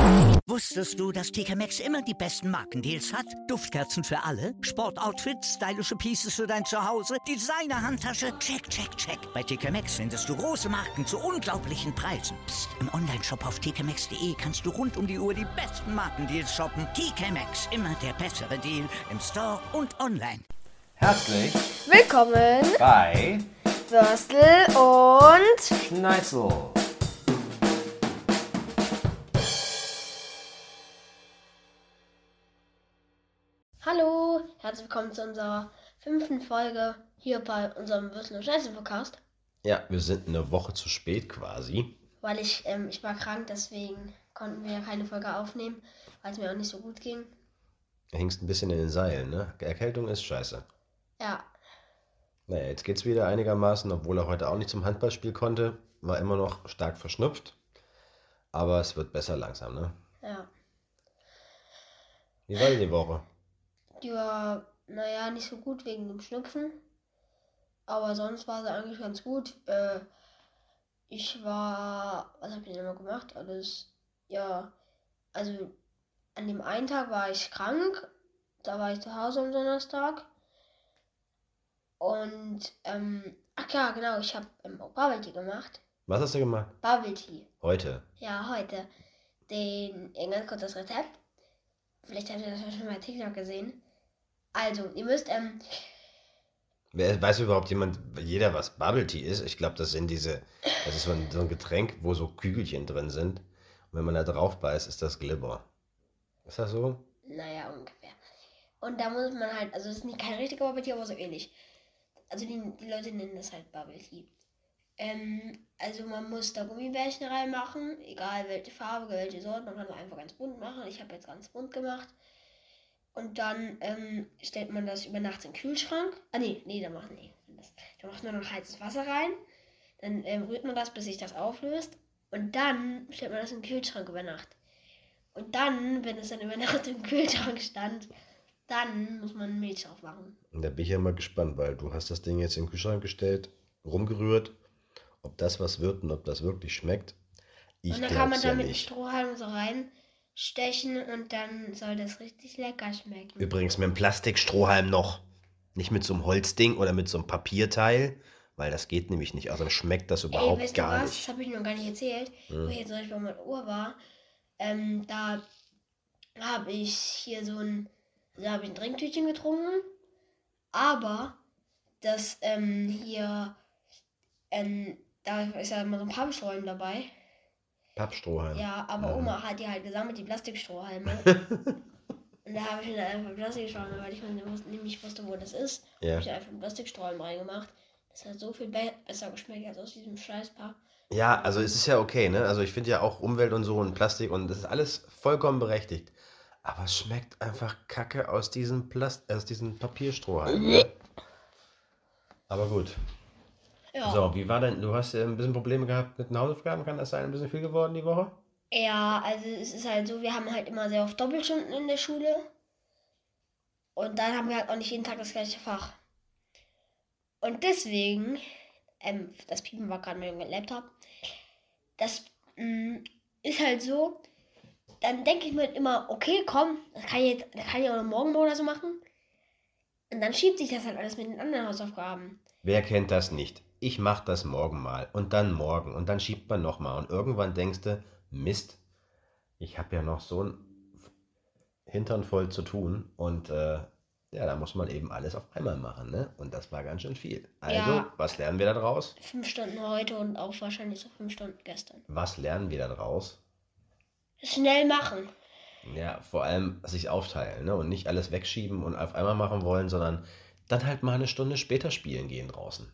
Wusstest du, dass TK Maxx immer die besten Markendeals hat? Duftkerzen für alle, Sportoutfits, stylische Pieces für dein Zuhause, Designer-Handtasche, check, check, check. Bei TK Maxx findest du große Marken zu unglaublichen Preisen. Psst. Im Onlineshop auf tkmaxx.de kannst du rund um die Uhr die besten Markendeals shoppen. TK Maxx, immer der bessere Deal im Store und online. Herzlich willkommen bei Würstel und Schneizel. Hallo, herzlich willkommen zu unserer 5. Folge hier bei unserem Würstel und Schneizel Podcast. Ja, wir sind eine Woche zu spät quasi. Weil ich war krank, deswegen konnten wir keine Folge aufnehmen, weil es mir auch nicht so gut ging. Du hängst ein bisschen in den Seilen, ne? Erkältung ist scheiße. Ja. Naja, jetzt geht's wieder einigermaßen, obwohl er heute auch nicht zum Handballspiel konnte. War immer noch stark verschnupft. Aber es wird besser langsam, ne? Ja. Wie war denn die Woche? Die war, nicht so gut wegen dem Schnupfen. Aber sonst war sie eigentlich ganz gut. Was habe ich denn immer gemacht? Alles, ja, also an dem einen Tag war ich krank. Da war ich zu Hause am Donnerstag. Und, ach ja, genau, ich habe auch Bubble Tea gemacht. Was hast du gemacht? Bubble Tea. Heute? Ja, heute. Ganz kurz das Rezept. Vielleicht habt ihr das ja schon bei TikTok gesehen. Also, ihr müsst, Weiß überhaupt jeder, was Bubble Tea ist? Ich glaube, das ist so ein Getränk, wo so Kügelchen drin sind. Und wenn man da drauf beißt, ist das Glibber. Ist das so? Naja, ungefähr. Und da muss man halt, also es ist nicht kein richtiger Bubble Tea, aber so ähnlich. Also die Leute nennen das halt Bubble Tea. Also man muss da Gummibärchen reinmachen, egal welche Farbe, welche Sorte, man kann auch einfach ganz bunt machen. Ich habe jetzt ganz bunt gemacht. Und dann stellt man das über Nacht in den Kühlschrank. Da macht man noch heißes Wasser rein. Dann rührt man das, bis sich das auflöst. Und dann stellt man das in den Kühlschrank über Nacht. Und dann, wenn es dann über Nacht im Kühlschrank stand, dann muss man Milch drauf machen. Und da bin ich ja mal gespannt, weil du hast das Ding jetzt in den Kühlschrank gestellt, rumgerührt, ob das was wird und ob das wirklich schmeckt. Und dann kann man da mit einem Strohhalm so reinstechen und dann soll das richtig lecker schmecken. Übrigens mit einem Plastikstrohhalm noch. Nicht mit so einem Holzding oder mit so einem Papierteil, weil das geht nämlich nicht. Also schmeckt das überhaupt weißt gar du was? nicht. Das habe ich noch gar nicht erzählt. Wo ich jetzt zum Beispiel bei meiner Uhr war, da habe ich hier da habe ich ein Trinktütchen getrunken, aber das da ist ja immer so ein Pappstrohhalm dabei. Pappstrohhalm? Ja, aber Oma hat die halt gesammelt, die Plastikstrohhalme. Und da habe ich mir dann einfach Plastikstrohhalme, weil ich nicht wusste, wo das ist. Ja. Habe ich einfach einen Plastikstrohhalm reingemacht. Das hat so viel besser geschmeckt als aus diesem Scheißpack. Ja, also es ist ja okay, ne? Also ich finde ja auch Umwelt und so und Plastik und das ist alles vollkommen berechtigt. Aber es schmeckt einfach kacke aus diesem Papierstrohhalm. Ne? Aber gut. Ja. So, wie war denn, du hast ein bisschen Probleme gehabt mit den Hausaufgaben, kann das sein? Ein bisschen viel geworden die Woche? Ja, also es ist halt so, wir haben halt immer sehr oft Doppelstunden in der Schule. Und dann haben wir halt auch nicht jeden Tag das gleiche Fach. Und deswegen, das Piepen war gerade mit dem Laptop, das ist halt so, dann denke ich mir halt immer, okay, komm, das kann ich auch noch morgen oder so machen. Und dann schiebt sich das halt alles mit den anderen Hausaufgaben. Wer kennt das nicht? Ich mache das morgen mal und dann morgen und dann schiebt man nochmal und irgendwann denkst du, Mist, ich habe ja noch so ein Hintern voll zu tun und da muss man eben alles auf einmal machen, ne? Und das war ganz schön viel. Also, Ja. Was lernen wir da draus? 5 Stunden heute und auch wahrscheinlich so 5 Stunden gestern. Was lernen wir da draus? Schnell machen. Ja, vor allem sich aufteilen, ne? Und nicht alles wegschieben und auf einmal machen wollen, sondern dann halt mal eine Stunde später spielen gehen draußen.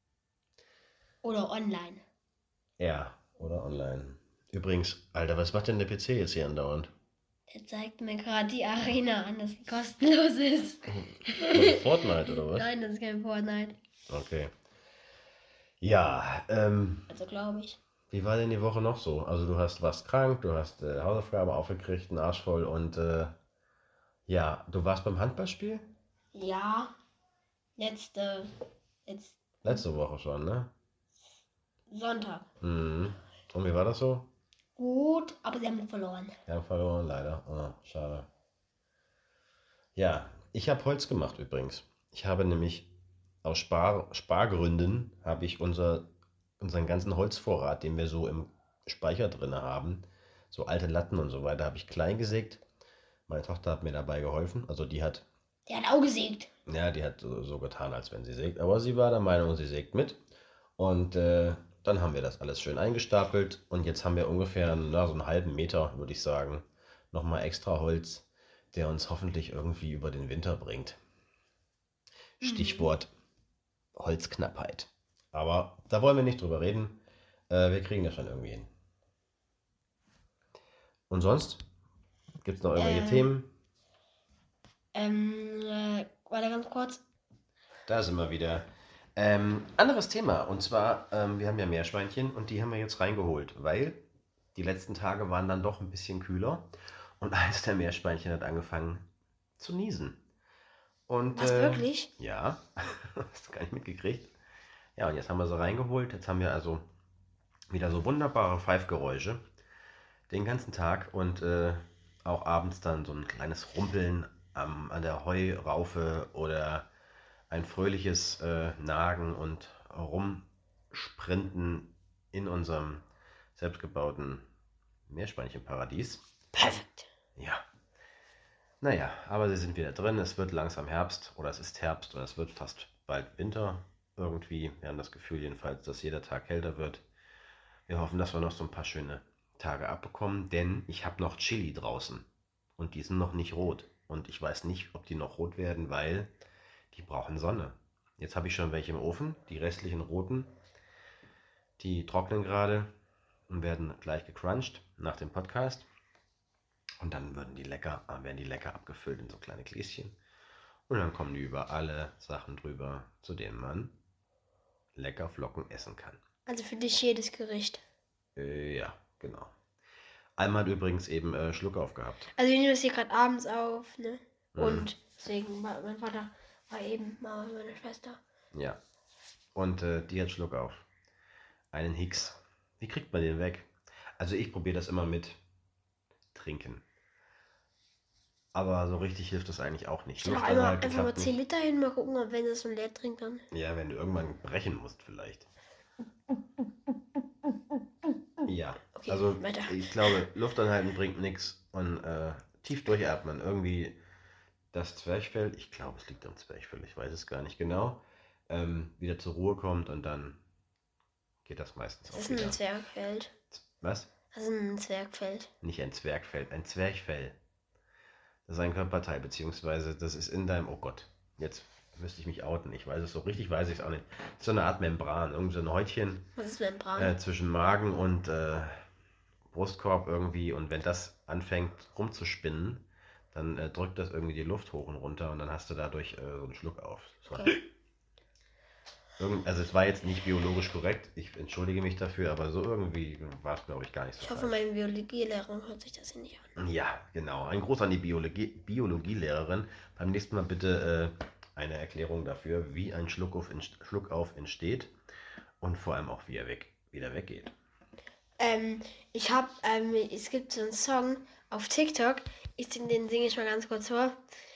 Oder online. Ja, oder online. Übrigens, Alter, was macht denn der PC jetzt hier andauernd? Der zeigt mir gerade die Arena an, dass sie kostenlos ist. Fortnite oder was? Nein, das ist kein Fortnite. Okay. Ja, Also glaube ich. wie war denn die Woche noch so? Also du warst krank, du hast Hausaufgaben aufgekriegt, einen Arsch voll und du warst beim Handballspiel? Ja. Letzte Letzte Woche schon, ne? Sonntag. Mhm. Und wie war das so? Gut, aber sie haben verloren. Wir haben verloren, leider. Oh, schade. Ja, ich habe Holz gemacht übrigens. Ich habe nämlich aus Spargründen habe ich unseren ganzen Holzvorrat, den wir so im Speicher drin haben, so alte Latten und so weiter, habe ich klein gesägt. Meine Tochter hat mir dabei geholfen. Also die hat auch gesägt. Ja, die hat so getan, als wenn sie sägt. Aber sie war der Meinung, sie sägt mit. Und dann haben wir das alles schön eingestapelt. Und jetzt haben wir ungefähr so einen halben Meter, würde ich sagen, nochmal extra Holz, der uns hoffentlich irgendwie über den Winter bringt. Stichwort Holzknappheit. Aber da wollen wir nicht drüber reden. Wir kriegen das schon irgendwie hin. Und sonst? Gibt es noch irgendwelche Themen? Warte ganz kurz. Da sind wir wieder. Anderes Thema. Und zwar, wir haben ja Meerschweinchen und die haben wir jetzt reingeholt, weil die letzten Tage waren dann doch ein bisschen kühler. Und eins der Meerschweinchen hat angefangen zu niesen. Und, Was, wirklich? Ja, hast du gar nicht mitgekriegt. Ja, und jetzt haben wir sie reingeholt. Jetzt haben wir also wieder so wunderbare Pfeifgeräusche den ganzen Tag und auch abends dann so ein kleines Rumpeln an der Heuraufe oder ein fröhliches Nagen und Rumsprinten in unserem selbstgebauten Meerschweinchenparadies. Perfekt. Ja. Naja, aber sie sind wieder drin. Es wird langsam Herbst oder es ist Herbst oder es wird fast bald Winter irgendwie. Wir haben das Gefühl jedenfalls, dass jeder Tag kälter wird. Wir hoffen, dass wir noch so ein paar schöne Tage abbekommen, denn ich habe noch Chili draußen und die sind noch nicht rot. Und ich weiß nicht, ob die noch rot werden, weil die brauchen Sonne. Jetzt habe ich schon welche im Ofen, die restlichen roten, die trocknen gerade und werden gleich gecrunched nach dem Podcast. Und dann werden die lecker abgefüllt in so kleine Gläschen. Und dann kommen die über alle Sachen drüber, zu denen man lecker Flocken essen kann. Also für dich jedes Gericht. Ja, genau. Alma hat übrigens eben Schluck aufgehabt. Also wir nehmen das hier gerade abends auf, ne? Und deswegen, mein Vater war eben Mama und meine Schwester. Ja. Und die hat Schluck auf. Einen Hicks. Wie kriegt man den weg? Also ich probiere das immer mit Trinken. Aber so richtig hilft das eigentlich auch nicht. Noch einmal einfach mal 10 Liter hin, mal gucken, ob wenn das so leer trinkt dann. Ja, wenn du irgendwann brechen musst vielleicht. Ja, okay, also weiter. Ich glaube, Luft anhalten bringt nichts und tief durchatmen. Irgendwie das Zwerchfell, ich glaube es liegt am Zwerchfell, ich weiß es gar nicht genau, wieder zur Ruhe kommt und dann geht das meistens auch wieder. Das ist ein Zwergfeld. Was? Das ist ein Zwergfeld. Nicht ein Zwergfell, ein Zwerchfell. Das ist ein Körperteil, beziehungsweise das ist in deinem, oh Gott, jetzt müsste ich mich outen, ich weiß es so richtig, weiß ich es auch nicht. Das ist so eine Art Membran, irgendwie so ein Häutchen. Was ist Membran? Zwischen Magen und Brustkorb irgendwie, und wenn das anfängt rumzuspinnen, dann drückt das irgendwie die Luft hoch und runter und dann hast du dadurch so einen Schluck auf. So. Okay. Also es war jetzt nicht biologisch korrekt, ich entschuldige mich dafür, aber so irgendwie war es, glaube ich, gar nicht so. Ich hoffe, meine Biologielehrerin hört sich das hier nicht an. Ja, genau. Ein Gruß an die Biologielehrerin. Beim nächsten Mal bitte eine Erklärung dafür, wie ein Schluckauf entsteht und vor allem auch, wie er wieder weggeht. Es gibt so einen Song auf TikTok, den singe ich mal ganz kurz vor.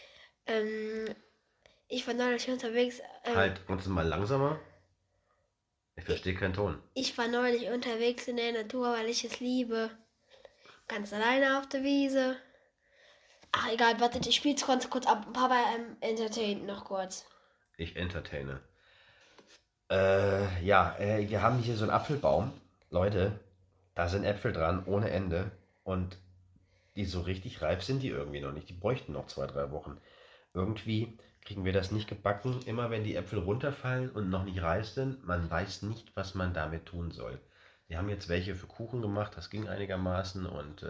Ich war neulich unterwegs. Halt, uns mal langsamer. Ich verstehe keinen Ton. Ich war neulich unterwegs in der Natur, weil ich es liebe. Ganz alleine auf der Wiese. Ach egal, wartet, ich spiele es kurz ab. Papa entertaint noch kurz. Ich entertaine. Wir haben hier so einen Apfelbaum. Leute, da sind Äpfel dran ohne Ende. Und die so richtig reif sind die irgendwie noch nicht. Die bräuchten noch 2-3 Wochen. Irgendwie kriegen wir das nicht gebacken. Immer wenn die Äpfel runterfallen und noch nicht reif sind, man weiß nicht, was man damit tun soll. Wir haben jetzt welche für Kuchen gemacht, das ging einigermaßen und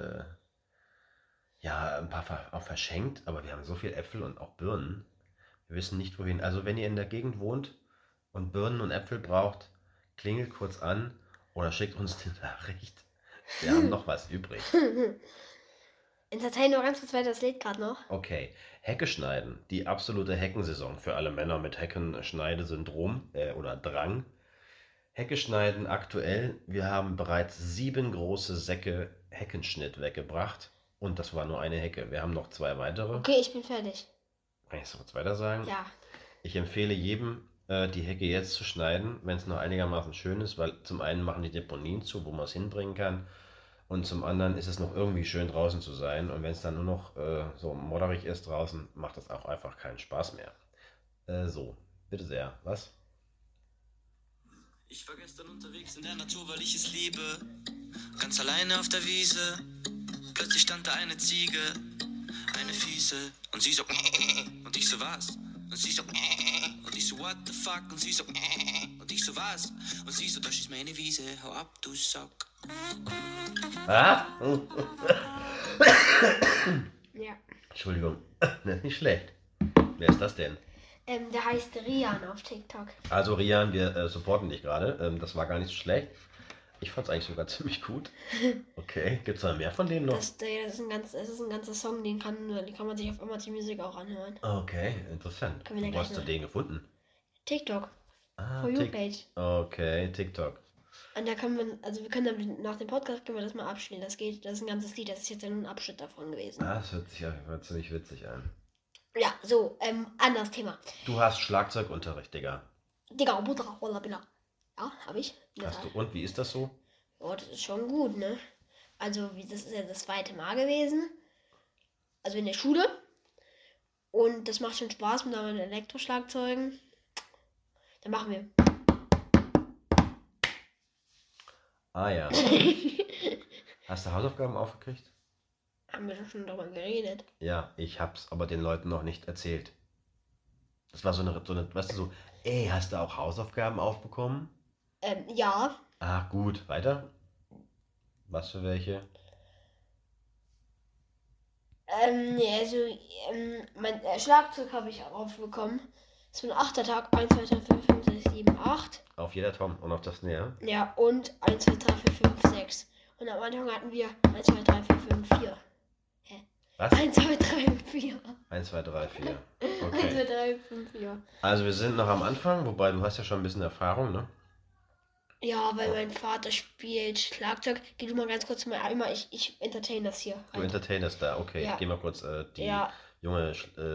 ein paar auch verschenkt, aber wir haben so viel Äpfel und auch Birnen. Wir wissen nicht wohin. Also wenn ihr in der Gegend wohnt und Birnen und Äpfel braucht, klingelt kurz an oder schickt uns eine Nachricht. Wir haben noch was übrig. Entertain noch ganz kurz weiter, das lädt gerade noch. Okay, Hecke schneiden. Die absolute Heckensaison für alle Männer mit Heckenschneidesyndrom oder Drang. Hecke schneiden aktuell. Wir haben bereits 7 große Säcke Heckenschnitt weggebracht. Und das war nur eine Hecke. Wir haben noch 2 weitere. Okay, ich bin fertig. Kann ich es kurz weiter sagen? Ja. Ich empfehle jedem, die Hecke jetzt zu schneiden, wenn es noch einigermaßen schön ist, weil zum einen machen die Deponien zu, wo man es hinbringen kann. Und zum anderen ist es noch irgendwie schön draußen zu sein. Und wenn es dann nur noch so modderig ist draußen, macht das auch einfach keinen Spaß mehr. So, bitte sehr. Was? Ich war gestern unterwegs in der Natur, weil ich es liebe. Ganz alleine auf der Wiese. Plötzlich stand da eine Ziege, eine fiese. Und sie so, und ich so, was? Und sie so, und ich so, what the fuck? Und sie so, und ich so, was? Und sie so, das ist meine Wiese, hau ab, du Sack. Ah? Ja. Entschuldigung, das ist nicht schlecht. Wer ist das denn? Der heißt Rian auf TikTok. Also Rian, wir supporten dich gerade. Das war gar nicht so schlecht. Ich fand es eigentlich sogar ziemlich gut. Okay, gibt es da mehr von denen noch? Das ist ein ganzer Song, den kann man sich auf Amazon Music auch anhören. Okay, interessant. Können wir da Wo gleich hast du noch- den gefunden? TikTok. Ah, For You Page. Okay, TikTok. Und da kann man, also wir können dann nach dem Podcast können wir das mal abspielen. Das ist ein ganzes Lied, das ist jetzt ja nur ein Abschnitt davon gewesen. Ah, das hört sich auf jeden Fall ziemlich witzig an. Ja, so, anderes Thema. Du hast Schlagzeugunterricht, Digga. Digga, Buddha, Rolla, Billa. Ja, hab ich. Hast du, und wie ist das so? Oh, das ist schon gut, ne? Also, das ist ja das 2. Mal gewesen. Also in der Schule. Und das macht schon Spaß mit neuen Elektroschlagzeugen. Dann machen wir. Ah ja. Hast du Hausaufgaben aufgekriegt? Haben wir doch schon darüber geredet. Ja, ich hab's aber den Leuten noch nicht erzählt. Das war so eine, weißt du, so, ey, hast du auch Hausaufgaben aufbekommen? Ja. Ah, gut, weiter. Was für welche? Mein Schlagzeug habe ich auch aufbekommen. Das ist ein 8. Tag. 1, 2, 3, 4, 5, 6, 7, 8. Auf jeder Tom und auf das Näher. Ja, und 1, 2, 3, 4, 5, 6. Und am Anfang hatten wir 1, 2, 3, 4, 5, 4. Was? 1, 2, 3, 4. 1, 2, 3, 4. 1, 2, Okay. 3, 5, 4. Also wir sind noch am Anfang, wobei du hast ja schon ein bisschen Erfahrung, ne? Ja, weil mein Vater spielt Schlagzeug. Geh du mal ganz kurz mal einmal. Ich entertain das hier. Du entertainest da, okay. Ja. Ich geh mal kurz die Ja. junge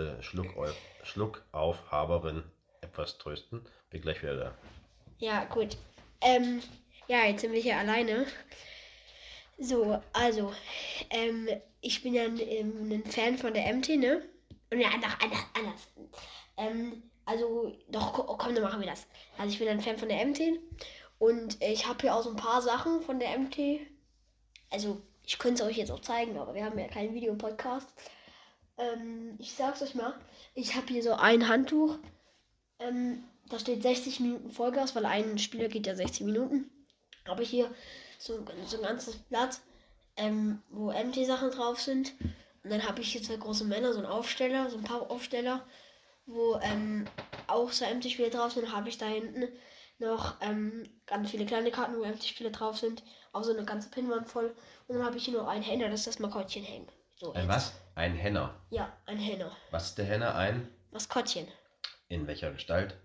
Schluckaufhaberin etwas trösten. Bin gleich wieder da. Ja, gut. Ja, jetzt sind wir hier alleine. So, also, ich bin ja ein Fan von der MT, ne? Und ja, anders. Also, doch, komm, dann machen wir das. Also, ich bin ein Fan von der MT und ich habe hier auch so ein paar Sachen von der MT. Also, ich könnte es euch jetzt auch zeigen, aber wir haben ja keinen Videopodcast. Ich sag's euch mal, ich habe hier so ein Handtuch. Da steht 60 Minuten Vollgas, weil ein Spieler geht ja 60 Minuten. Habe ich hier so ein ganzes Blatt, wo MT-Sachen drauf sind. Und dann habe ich hier 2 große Männer, so ein Aufsteller, so ein paar Aufsteller, wo auch so MT-Spiele drauf sind. Dann habe ich da hinten noch ganz viele kleine Karten, wo MT-Spiele drauf sind. Auch so eine ganze Pinnwand voll. Und dann habe ich hier noch einen Henner, das ist das Maskottchen hängen. So, Ein jetzt. was? Ein Henner. Ja, ein Henner. Was ist der Henner? Ein? Maskottchen. In welcher Gestalt?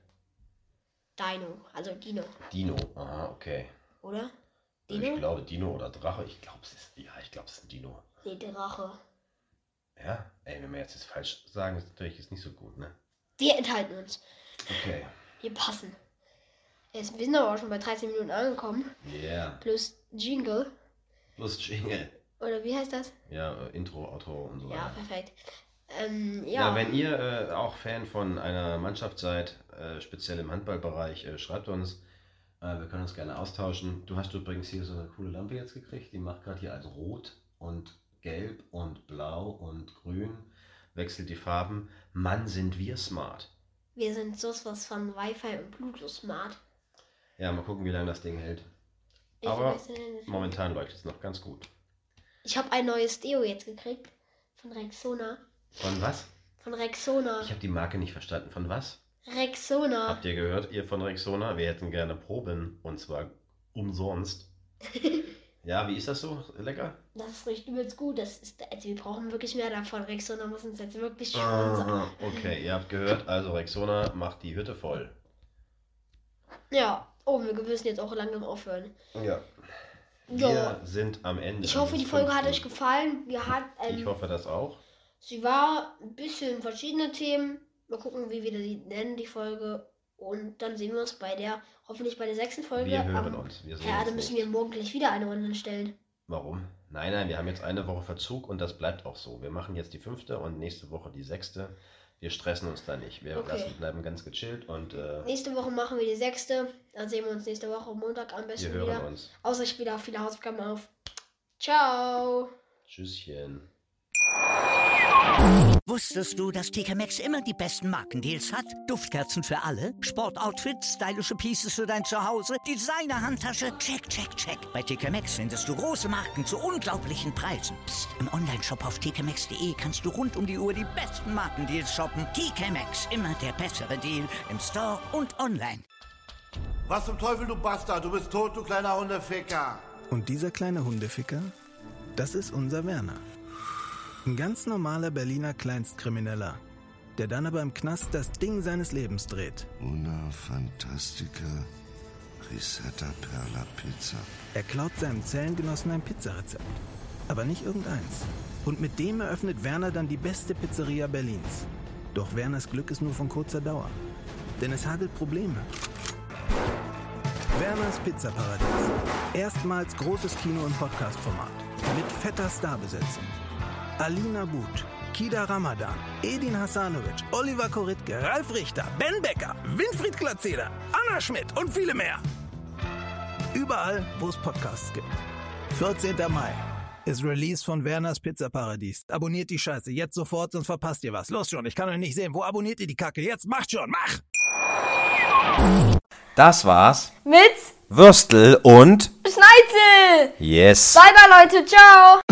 Dino, also Dino, Dino. Aha, okay. oder? Ich Dino? glaube Dino oder Drache. Ich glaube es ist ein Dino. Nee, Drache. Ja? Ey, wenn wir jetzt das falsch sagen, ist natürlich jetzt nicht so gut, ne? Wir enthalten uns. Okay. Wir passen. Wir sind aber auch schon bei 13 Minuten angekommen. Yeah. Plus Jingle. Plus Jingle. Oder wie heißt das? Ja, Intro, Outro und so weiter. Ja, perfekt. Ja, wenn ihr auch Fan von einer Mannschaft seid, speziell im Handballbereich, schreibt uns. Wir können uns gerne austauschen. Du hast übrigens hier so eine coole Lampe jetzt gekriegt. Die macht gerade hier als Rot und Gelb und Blau und Grün. Wechselt die Farben. Mann, sind wir smart. Wir sind so was von Wi-Fi und Bluetooth smart. Ja, mal gucken, wie lange das Ding hält. Wie Aber viel ist denn- momentan leuchtet es noch ganz gut. Ich habe ein neues Deo jetzt gekriegt. Von Rexona. Von was? Von Rexona. Ich habe die Marke nicht verstanden. Von was? Rexona. Habt ihr gehört, ihr von Rexona? Wir hätten gerne Proben und zwar umsonst. Ja, wie ist das so? Lecker? Das riecht übelst gut. Also wir brauchen wirklich mehr davon. Rexona muss uns jetzt wirklich sponsern. Aha, okay, ihr habt gehört, also Rexona macht die Hütte voll. Ja. Oh, wir müssen jetzt auch langsam aufhören. Ja. Wir sind am Ende. Ich hoffe, die Folge hat euch gefallen. Ich hoffe das auch. Sie war ein bisschen verschiedene Themen. Mal gucken, wie wir die nennen, die Folge. Und dann sehen wir uns hoffentlich bei der 6. Folge. Wir hören uns. Wir sehen uns dann müssen wir morgen gleich wieder eine online stellen. Warum? Nein, wir haben jetzt eine Woche Verzug und das bleibt auch so. Wir machen jetzt die 5. und nächste Woche die 6. Wir stressen uns da nicht. Wir bleiben ganz gechillt und... nächste Woche machen wir die 6. Dann sehen wir uns nächste Woche Montag am besten wieder. Wir hören uns. Außer ich spiele auch viele Hausaufgaben auf. Ciao. Tschüsschen. Wusstest du, dass TK Maxx immer die besten Markendeals hat? Duftkerzen für alle, Sportoutfits, stylische Pieces für dein Zuhause, Designer-Handtasche, check, check, check. Bei TK Maxx findest du große Marken zu unglaublichen Preisen. Psst. Im Onlineshop auf tkmaxx.de kannst du rund um die Uhr die besten Markendeals shoppen. TK Maxx, immer der bessere Deal im Store und online. Was zum Teufel, du Bastard? Du bist tot, du kleiner Hundeficker. Und dieser kleine Hundeficker, das ist unser Werner. Ein ganz normaler Berliner Kleinstkrimineller, der dann aber im Knast das Ding seines Lebens dreht. Una Fantastica Risetta Perla Pizza. Er klaut seinem Zellengenossen ein Pizzarezept, aber nicht irgendeins. Und mit dem eröffnet Werner dann die beste Pizzeria Berlins. Doch Werners Glück ist nur von kurzer Dauer, denn es hagelt Probleme. Werners Pizzaparadies. Erstmals großes Kino- und Podcast-Format. Mit fetter Starbesetzung. Alina But, Kida Ramadan, Edin Hasanovic, Oliver Koritke, Ralf Richter, Ben Becker, Winfried Glatzeder, Anna Schmidt und viele mehr. Überall, wo es Podcasts gibt. 14. Mai ist Release von Werners Pizzaparadies. Abonniert die Scheiße jetzt sofort, sonst verpasst ihr was. Los schon, ich kann euch nicht sehen. Wo abonniert ihr die Kacke? Jetzt macht schon, mach! Das war's. Mit Würstel und Schneizel. Yes. Bye bye Leute, ciao.